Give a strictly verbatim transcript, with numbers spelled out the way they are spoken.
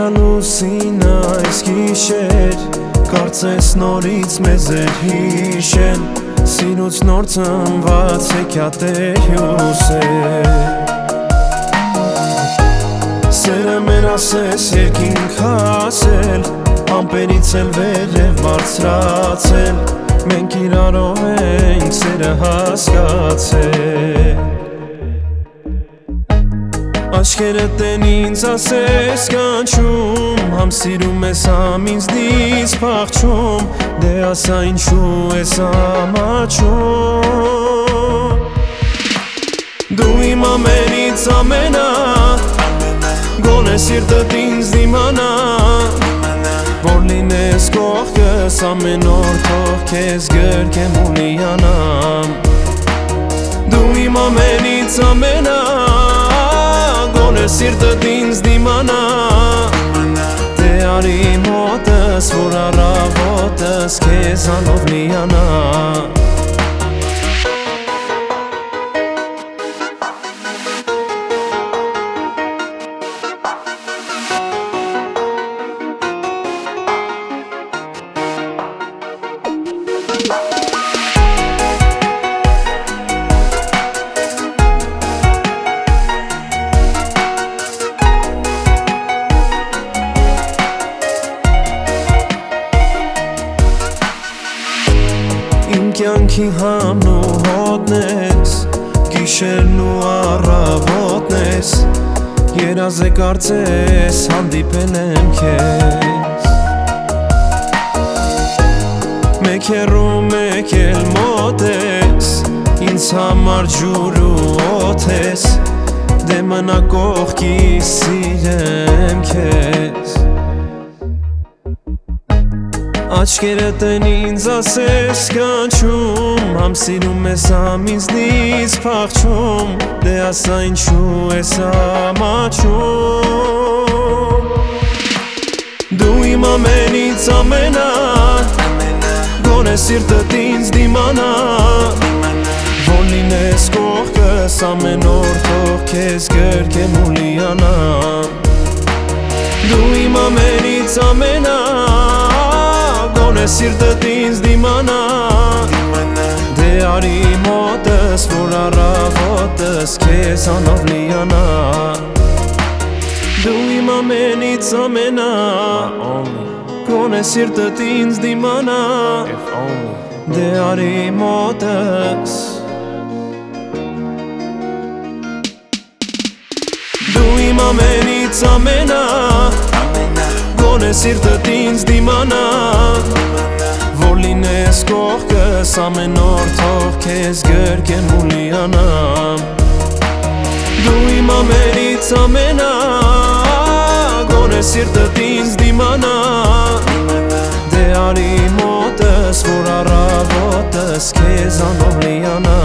լուսին այս գիշեր Կարծես նորից մեզ էր հիշել Սիրուց նոր ծնված հեքիաթեր հյուսեր Սերը մեր ասես երկինք հասել Ամպերից էլ վեր է բարձրացել Մենք իրարով ենք սերը հասկացել Աչքերդ են ինձ ասես կանչում Համ սիրում ես համ ինձնից փախչում Դե ասա ինչու ես ամաչում Դու իմ ամենից ամենա Գոնե սիրտդ ինձ դիմանա Որ լինես կողքս ամեն օր թող քեզ գրկեմ ու լիանամ Դու իմ ամենից ամենա Գոնե սիրտդ ինձ դիմանա Դե արի մոտս որ առավոտս քեզանով լիանա Իմ կյանքի համն ու հոտն ես Գիշերն ու առավոտն ես Երազ է կարծես հանդիպել եմ քեզ Մեկ հեռու մեկ էլ մոտ ես Ինձ համար ջուր ու օդ ես Դե մնա կողքիս սիրեմ քեզ Աչքերդ են ինձ ասես կանչում Համ սիրում ես համ ինձնից փախչում Դե ասա ինչու ես ամաչում Դու իմ ամենից ամենա Գոնե սիրտդ ինձ դիմանա Որ լինես կողքս ամեն օր թող քեզ գրկեմ ու լիանամ Դու իմ ամենից ամենա Գոնե սիրտդ ինձ դիմանա Դե արի մոտս որ առավոտս քեզանով լիանա Դու իմ ամենից ամենա Գոնե սիրտդ ինձ դիմանա Դե արի մոտս Դու իմ ամենից ամենա Գոնե սիրտդ ինձ դիմանա Որ լինես կողքս ամեն օր թող քեզ գրկեմ ու լիանամ Դու իմ ամենից ամենա Գոնե սիրտդ ինձ դիմանա Դե արի մոտս որ առավոտս քեզանով լիանա